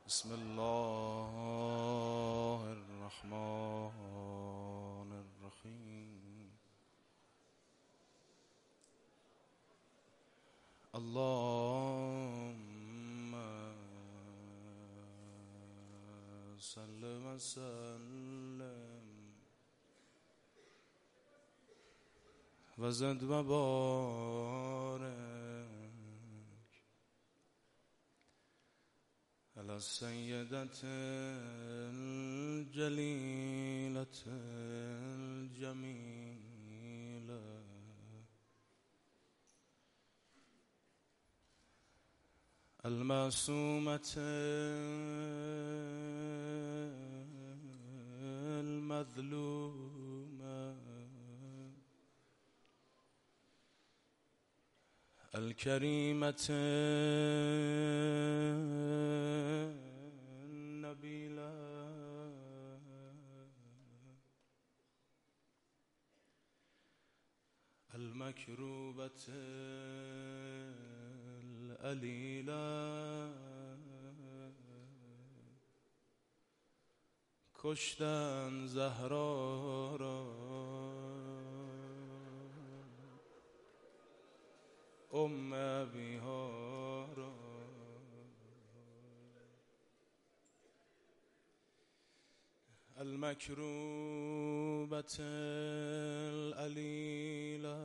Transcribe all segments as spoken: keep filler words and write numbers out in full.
بسم الله الرحمن الرحیم. اللهم صل وسلم وزد وبارك على السيدة الجليلة الجميلة المعصومة المظلومة الكريمة النبيلة المكروبة الأليلة کشتن زهرا را ام ابیها را المکروبة العلیلة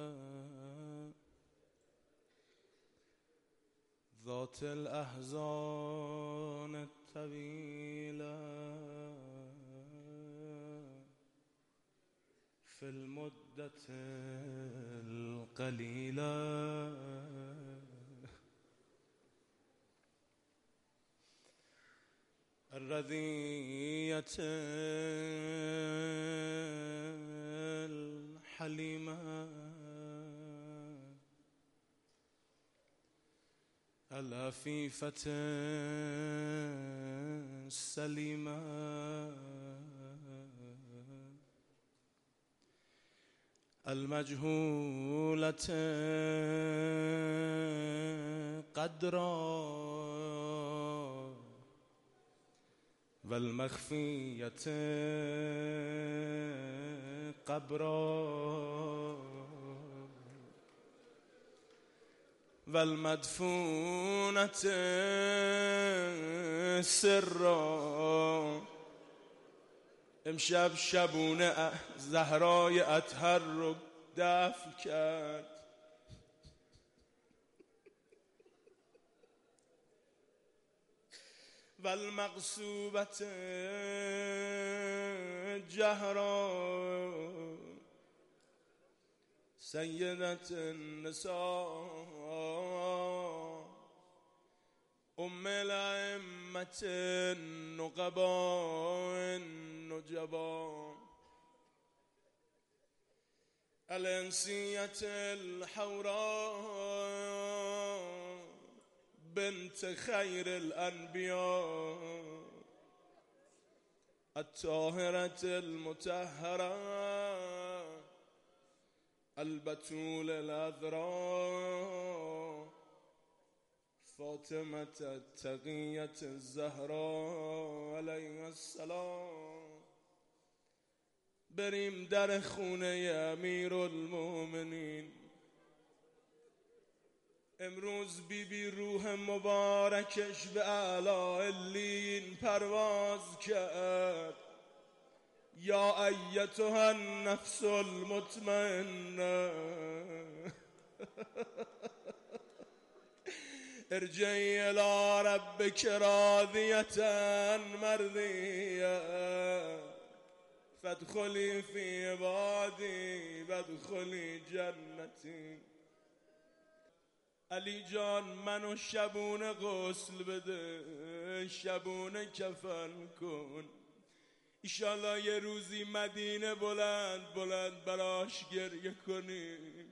ذات الاحزان الطویلة في المدة القليلة الرضية الحليمة العفيفة السليمة المجهولة قدرا والمخفية قبرا والمدفونة سرا. امشب شبونه زهرای اطهر رو دفن کرد، والمقصوبة جهرا سيدة النساء ام الائمة النقباء النجباء الانسية الحوراء بنت خير الأنبياء الطاهرة المطهرة البتول العذراء فاطمة التقية الزهراء علیها السلام. بریم در خونه امیرالمومنین. امروز بی بی روح مبارکش به اعلی علیین پرواز کرد. یا ایتها النفس المطمئنه ارجعی الی ربک راضیة مرضیة فادخلی فی عبادی وادخلی جنتی. علی جان منو شبونه غسل بده، شبونه کفن کن، ایشالله یه روزی مدینه بلند بلند براش گریه کنیم.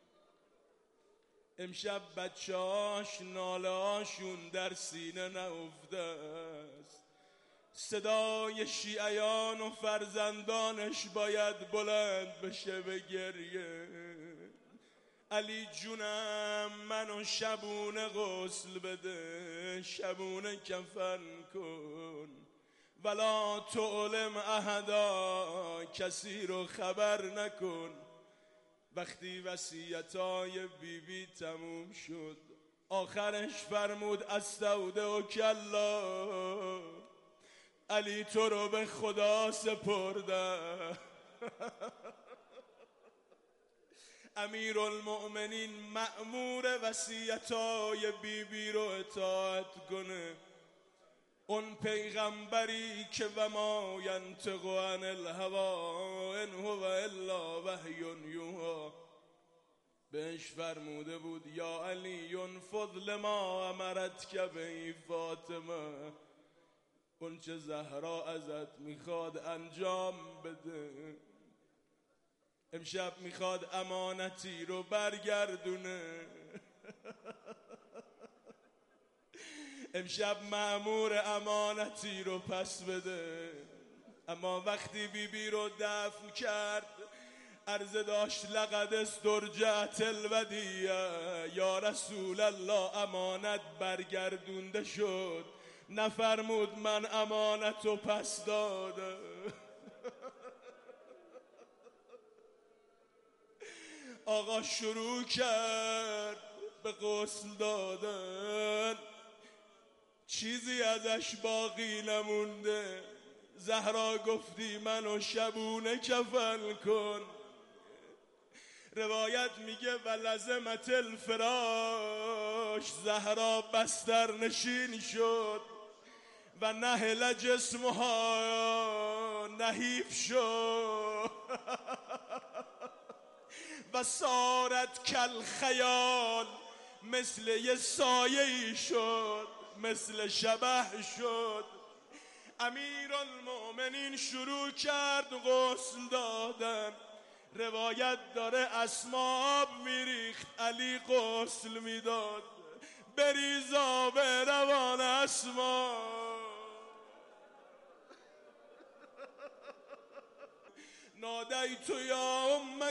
امشب بچه‌هاش ناله‌هاشون در سینه نهفته است. صدای شیعیان و فرزندانش باید بلند بشه به گریه. علی جونم منو شبونه غسل بده، شبونه کفن کن، ولا تعلم احدا کسی رو خبر نکن. وقتی وصیتای بی بی تموم شد آخرش فرمود استودعک الله، علی تو رو به خدا سپردم. امیر المؤمنین مأمور وصیتای بی بی رو اطاعت کنه. اون پیغمبری که و ما ینطق عن الهوی ان هو الا وحی یوحی بهش فرموده بود یا علی انفض لما امرتک به فاطمه، اون چه زهرا ازت میخواد انجام بده. امشب میخواد امانتی رو برگردونه. امشب مأمور امانتی رو پس بده. اما وقتی بی بی رو دفن کرد عرض داشت لقد استرجعت الودیعه، یا رسول الله امانت برگردونده شد. نفرمود من امانت رو پس داده. آقا شروع کرد به غسل دادن، چیزی ازش باقی نمونده. زهرا گفتی منو شبونه کفن کن. روایت میگه و لزمت الفراش، زهرا بستر نشین شد و نهل جسمها، نحیف شد و سارت کل خیال، مثل یه سایه‌ای شد، مثل شبح شد. امیر المؤمنین شروع کرد غسل دادن. روایت داره اسماب میریخت، علی غسل میداد. بریزا به روان اسما، نادیت یا ام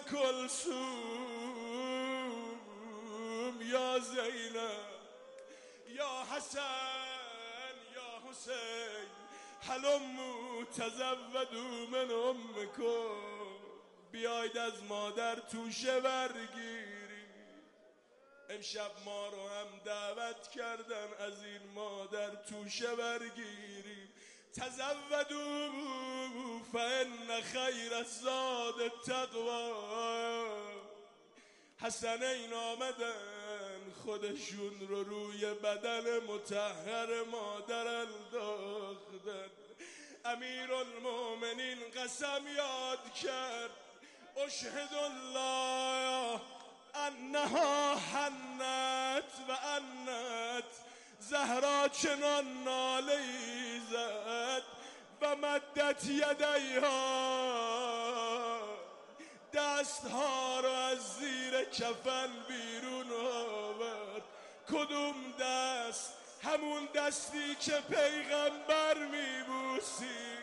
کلثوم یا زینب یا حسن یا حسین هلموا تزودوا من امکم، بیاید از مادر توشه برگیری. امشب ما رو هم دعوت کردن از این مادر توشه برگیریم. تزودوا فان خیر الزاد التقوی. حسنین آمدن خودشون رو روی بدن مطهر مادر انداختن. امیر المؤمنین قسم یاد کرد اشهد الله انها حنت و انت. زهرا چنان ناله‌ای زد و مدت یدیها، دستها رو از زیر کفن بیرون آورد. کدوم دست؟ همون دستی که پیغمبر میبوسی،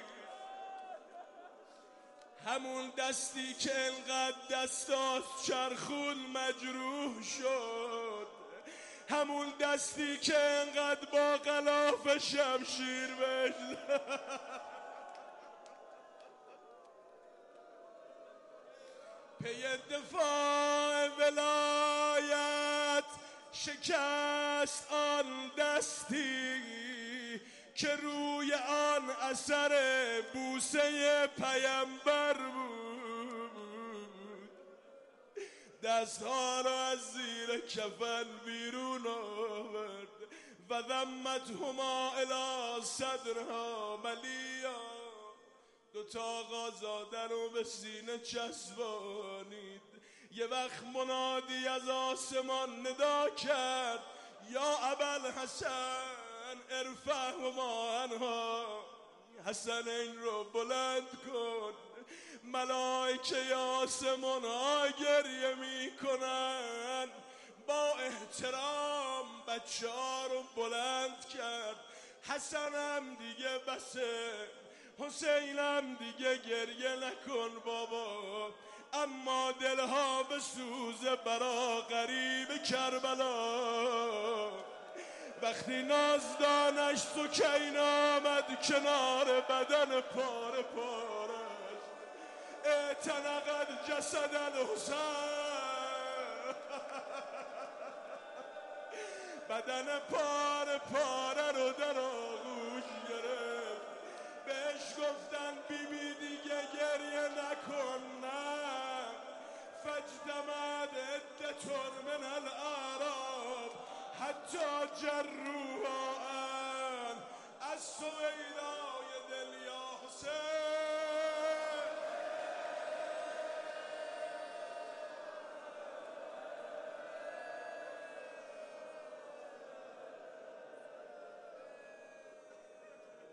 همون دستی که انقدر دستاش چرخون مجروح شد، همون دستی که انقدر با غلاف شمشیر بهش پی دفاع ولایت شکست آن دستی که روی آن اثر بوسه پیامبر بود. دستها را از زیر کفن بیرون آورد و ضمتهما الی صدرها ملیا. دوتا آقازاده رو به سینه چسبانید. یه وقت منادی از آسمان ندا کرد یا ابوالحسن ارفعهما عنها، حسنین رو بلند کن. ملائکه آسمان ها گریه می کنن. با احترام بچه ها رو بلند کرد. حسنم دیگه بسه، حسینم دیگه گریه نکن بابا. اما دلها به سوز برا غریب کربلا. وقتی نازدانش سکین آمد کنار بدن پاره پارش، اعتنقد جسد الحسین، بدن پاره پاره رو در آغوش گرفت. بهش گفتن بی بی دیگه گریه نکن، نه فاجتمعت عدة من الأعراب حتی جروها از سویدا